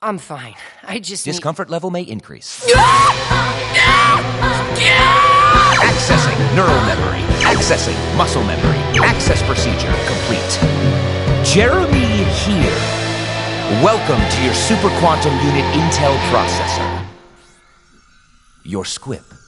I'm fine. I just Discomfort level may increase. Accessing neural memory. Accessing muscle memory. Access procedure complete. Jeremy here. Welcome to your Super Quantum Unit Intel processor. Your squip.